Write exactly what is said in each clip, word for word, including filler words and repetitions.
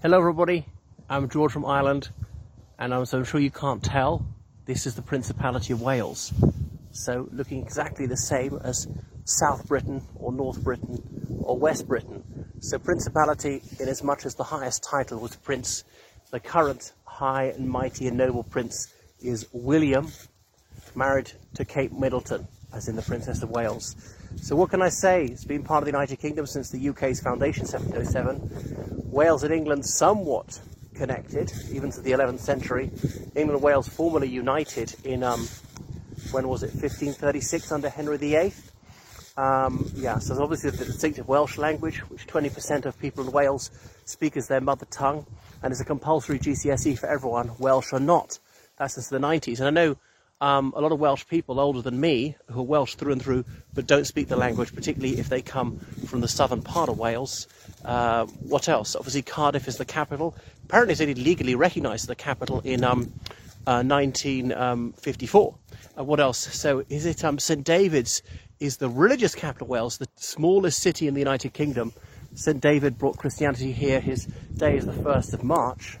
Hello everybody, I'm George from Ireland, and I'm, so I'm sure you can't tell, this is the Principality of Wales. So looking exactly the same as South Britain or North Britain or West Britain. So Principality, in as much as the highest title was Prince, the current high and mighty and noble Prince is William, married to Kate Middleton, as in the Princess of Wales. So what can I say? It's been part of the United Kingdom since the U K's foundation, seventeen oh seven. Wales and England somewhat connected, even to the eleventh century. England and Wales formally united in, um, when was it, fifteen thirty-six under Henry the eighth. Um, yeah, so there's obviously the distinctive Welsh language, which twenty percent of people in Wales speak as their mother tongue, and it's a compulsory G C S E for everyone, Welsh or not. That's since the nineties. And I know Um, a lot of Welsh people older than me, who are Welsh through and through, but don't speak the language, particularly if they come from the southern part of Wales. Uh, what else? Obviously Cardiff is the capital. Apparently it's only legally recognised as the capital in um, uh, nineteen fifty-four. Uh, what else? So is it um, Saint David's is the religious capital of Wales, the smallest city in the United Kingdom. Saint David brought Christianity here. His day is the first of March.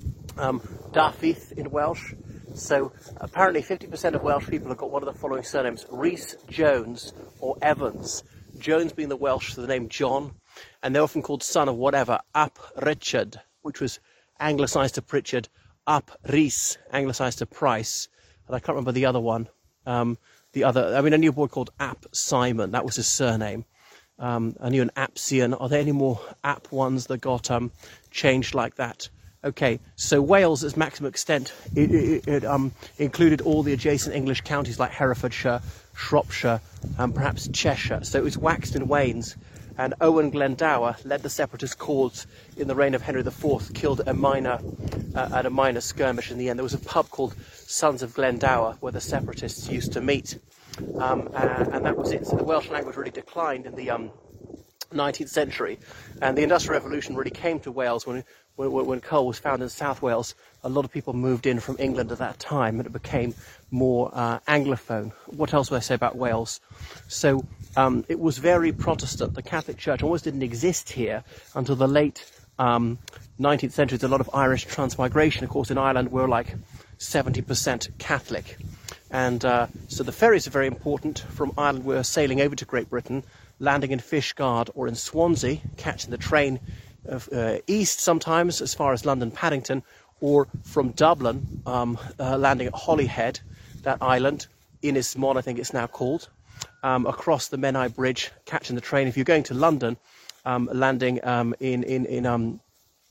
Um, Dafydd in Welsh. So apparently fifty percent of Welsh people have got one of the following surnames: Rhys, Jones or Evans. Jones being the Welsh for the name John, and they're often called son of whatever. Ap Richard, which was anglicised to Pritchard. Ap Rhys, anglicised to Price. And I can't remember the other one. Um, the other, I mean, I knew a boy called Ap Simon. That was his surname. Um, I knew an Apsian. Are there any more Ap ones that got um, changed like that? Okay, so Wales, its maximum extent, it, it, it um, included all the adjacent English counties like Herefordshire, Shropshire, and perhaps Cheshire. So it was waxed and wanes. And Owen Glendower led the separatist cause in the reign of Henry the fourth, killed a minor uh, at a minor skirmish in the end. There was a pub called Sons of Glendower where the separatists used to meet. Um, uh, and that was it. So the Welsh language really declined in the um, nineteenth century. And the Industrial Revolution really came to Wales when When, when coal was found in South Wales. A lot of people moved in from England at that time, and it became more uh, Anglophone. What else would I say about Wales? So um, it was very Protestant. The Catholic Church almost didn't exist here until the late um, nineteenth century. There's a lot of Irish transmigration. Of course, in Ireland, we're like seventy percent Catholic. And uh, so the ferries are very important. From Ireland, we're sailing over to Great Britain, landing in Fishguard or in Swansea, catching the train Of, uh, east sometimes as far as London Paddington, or from Dublin um, uh, landing at Holyhead, that island, Ynys Môn I think it's now called, um, across the Menai Bridge, catching the train. If you're going to London, um, landing um, in in, in um,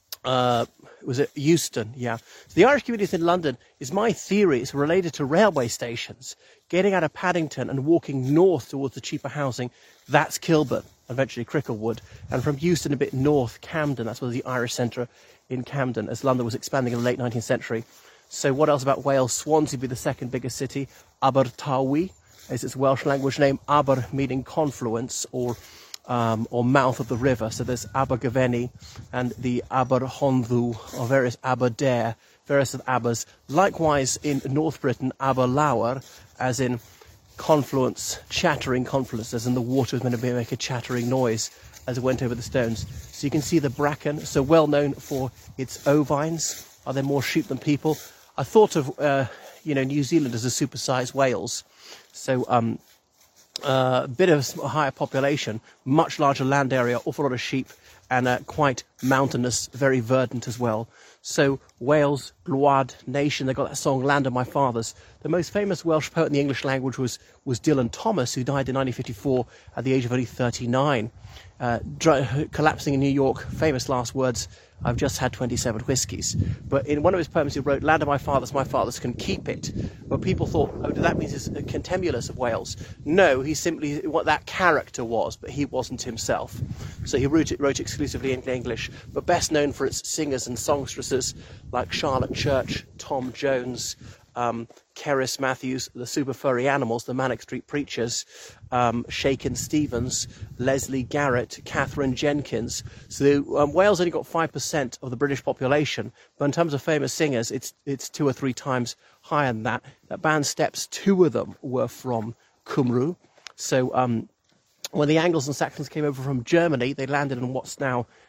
uh, was it Euston? Yeah. So the Irish community in London is, my theory, is related to railway stations. Getting out of Paddington and walking north towards the cheaper housing, that's Kilburn, eventually Cricklewood, and from Euston a bit north, Camden. That's where the Irish centre in Camden, as London was expanding in the late nineteenth century. So what else about Wales? Swansea would be the second biggest city. Abertawe is its Welsh language name. Aber meaning confluence or um, or mouth of the river. So there's Abergavenny and the Aberhonddu, or various Aberdare, various of Abers. Likewise in North Britain, Aberlour, as in confluence, chattering confluence, as in the water was meant to make a chattering noise as it went over the stones. So you can see the bracken, so well known for its ovines. Are there more sheep than people? I thought of, uh, you know, New Zealand as a supersized Wales. So um, uh, a bit of a higher population, much larger land area, awful lot of sheep, and uh, quite mountainous, very verdant as well. So Wales, Glwad nation, they got that song Land of My Fathers. The most famous Welsh poet in the English language was, was Dylan Thomas, who died in nineteen fifty-four at the age of only thirty-nine. Uh, dry, collapsing in New York, famous last words, I've just had twenty-seven whiskies. But in one of his poems he wrote, Land of my fathers, my fathers can keep it. But people thought, oh, that means he's contemulous of Wales. No, he's simply what that character was, but he wasn't himself. So he wrote it, wrote exclusively in English, but best known for its singers and songstresses like Charlotte Church, Tom Jones, um, Cerys Matthews, the Super Furry Animals, the Manic Street Preachers, um, Shakin' Stevens, Leslie Garrett, Catherine Jenkins. So um, Wales only got five percent of the British population, but in terms of famous singers, it's it's two or three times higher than that. That band Steps, two of them were from Cymru. So um, when the Angles and Saxons came over from Germany, they landed in what's now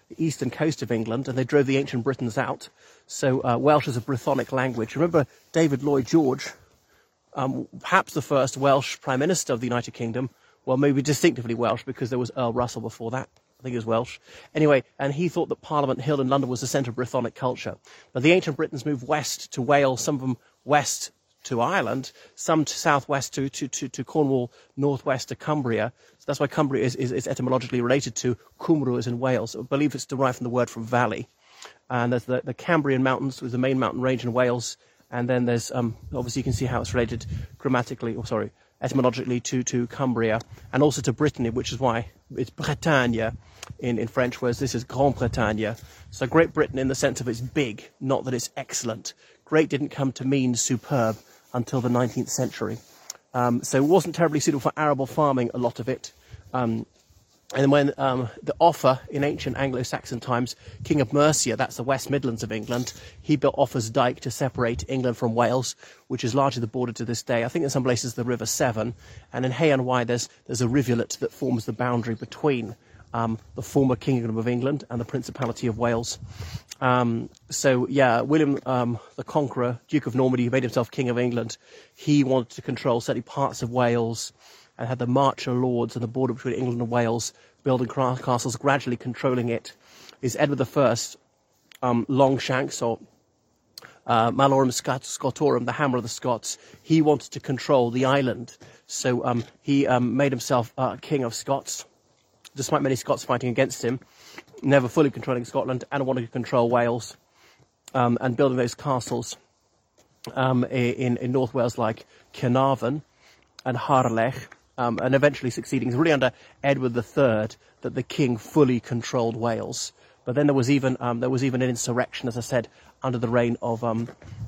the eastern coast of England, and they drove the ancient Britons out. So uh, Welsh is a Brythonic language. Remember David Lloyd George, um, perhaps the first Welsh Prime Minister of the United Kingdom, well, maybe distinctively Welsh, because there was Earl Russell before that. I think he was Welsh. Anyway, and he thought that Parliament Hill in London was the centre of Brythonic culture. But the ancient Britons moved west to Wales, some of them west to Ireland, some to southwest to, to, to, to Cornwall, northwest to Cumbria. So that's why Cumbria is, is, is etymologically related to Cymru, is in Wales. I believe it's derived from the word from valley. And there's the, the Cambrian Mountains, was the main mountain range in Wales. And then there's, um, obviously you can see how it's related grammatically, or sorry, etymologically to, to Cumbria, and also to Brittany, which is why it's Bretagne in, in French, whereas this is Grande Bretagne. So Great Britain in the sense of it's big, not that it's excellent. Great didn't come to mean superb until the nineteenth century. Um, so it wasn't terribly suitable for arable farming, a lot of it. Um, and when um, the Offa, in ancient Anglo-Saxon times, King of Mercia, that's the West Midlands of England, he built Offa's Dyke to separate England from Wales, which is largely the border to this day. I think in some places the River Severn, and in Hay and Wye there's, there's a rivulet that forms the boundary between um, the former Kingdom of England and the Principality of Wales. Um, so, yeah, William um, the Conqueror, Duke of Normandy, who made himself King of England, he wanted to control certainly parts of Wales, and had the Marcher Lords and the border between England and Wales, building castles, gradually controlling it. Is Edward the First, um, Longshanks, or uh, Malorum Scotorum, the Hammer of the Scots. He wanted to control the island, so um, he um, made himself uh, King of Scots, despite many Scots fighting against him, never fully controlling Scotland, and wanted to control Wales, um, and building those castles um, in, in North Wales like Caernarfon and Harlech. Um, and eventually succeeding. It's really under Edward the Third that the king fully controlled Wales. But then there was even um, there was even an insurrection, as I said, under the reign of um,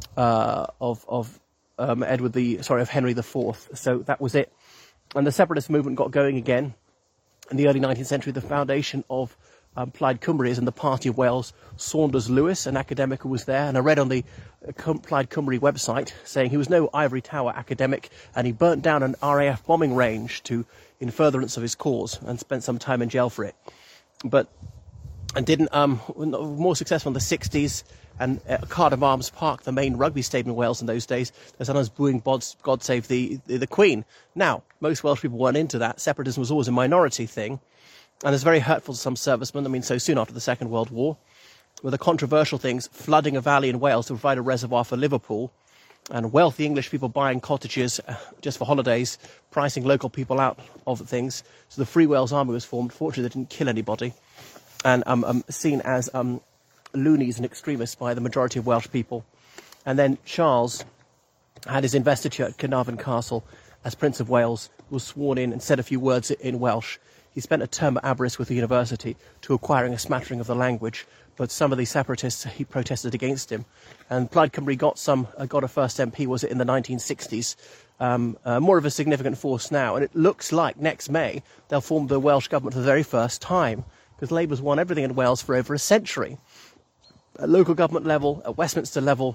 uh, of of um, Edward the sorry of Henry the Fourth. So that was it. And the separatist movement got going again in the early nineteenth century. The foundation of um, Plaid Cymru is in the Party of Wales. Saunders Lewis, an academic who was there, and I read on the uh, Plaid Cymru website saying he was no ivory tower academic, and he burnt down an R A F bombing range to in furtherance of his cause, and spent some time in jail for it. But and didn't um more successful in the sixties. And uh, Cardiff Arms Park, the main rugby stadium in Wales in those days, they're sometimes booing God Save the, the the Queen. Now, most Welsh people weren't into that. Separatism was always a minority thing. And it's very hurtful to some servicemen. I mean, so soon after the Second World War, with the controversial things, flooding a valley in Wales to provide a reservoir for Liverpool, and wealthy English people buying cottages uh, just for holidays, pricing local people out of things. So the Free Wales Army was formed. Fortunately, they didn't kill anybody, and um, um, seen as um, loonies and extremists by the majority of Welsh people. And then Charles had his investiture at Caernarfon Castle as Prince of Wales, was sworn in and said a few words in Welsh. He spent a term at Aberystwyth University to acquiring a smattering of the language, but some of the separatists, he protested against him. And Plaid Cymru got some, uh, got a first M P, was it in the nineteen sixties, um, uh, more of a significant force now. And it looks like next May they'll form the Welsh government for the very first time, because Labour's won everything in Wales for over a century. At local government level, at Westminster level,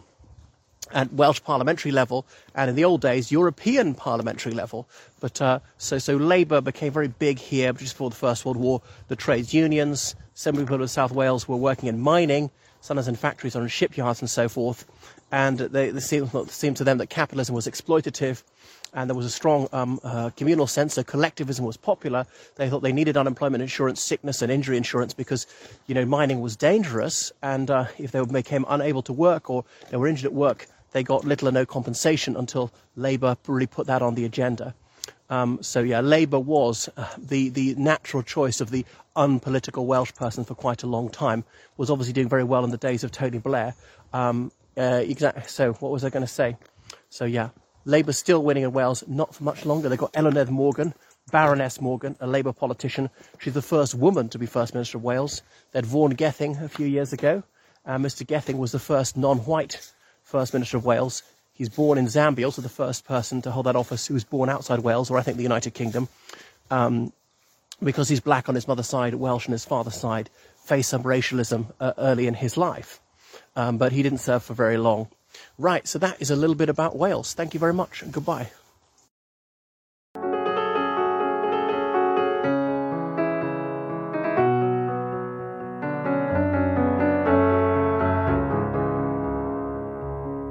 at Welsh parliamentary level, and in the old days, European parliamentary level. But uh, so so Labour became very big here just before the First World War. The trades unions, some people in South Wales were working in mining, sometimes in factories or in shipyards and so forth. And they, they seemed, it seemed to them that capitalism was exploitative, and there was a strong um, uh, communal sense, so collectivism was popular. They thought they needed unemployment insurance, sickness and injury insurance, because, you know, mining was dangerous, and uh, if they became unable to work or they were injured at work, they got little or no compensation until Labour really put that on the agenda. Um, so, yeah, Labour was uh, the, the natural choice of the unpolitical Welsh person for quite a long time, was obviously doing very well in the days of Tony Blair. Um, uh, exactly. So what was I going to say? So, yeah, Labour's still winning in Wales, not for much longer. They've got Eluned Morgan, Baroness Morgan, a Labour politician. She's the first woman to be First Minister of Wales. They had Vaughan Gething a few years ago. Uh, Mister Gething was the first non-white First Minister of Wales. He's born in Zambia, also the first person to hold that office who was born outside Wales, or I think the United Kingdom, um, because he's black on his mother's side, Welsh on his father's side, faced some racialism uh, early in his life. Um, but he didn't serve for very long. Right, so that is a little bit about Wales. Thank you very much, and goodbye.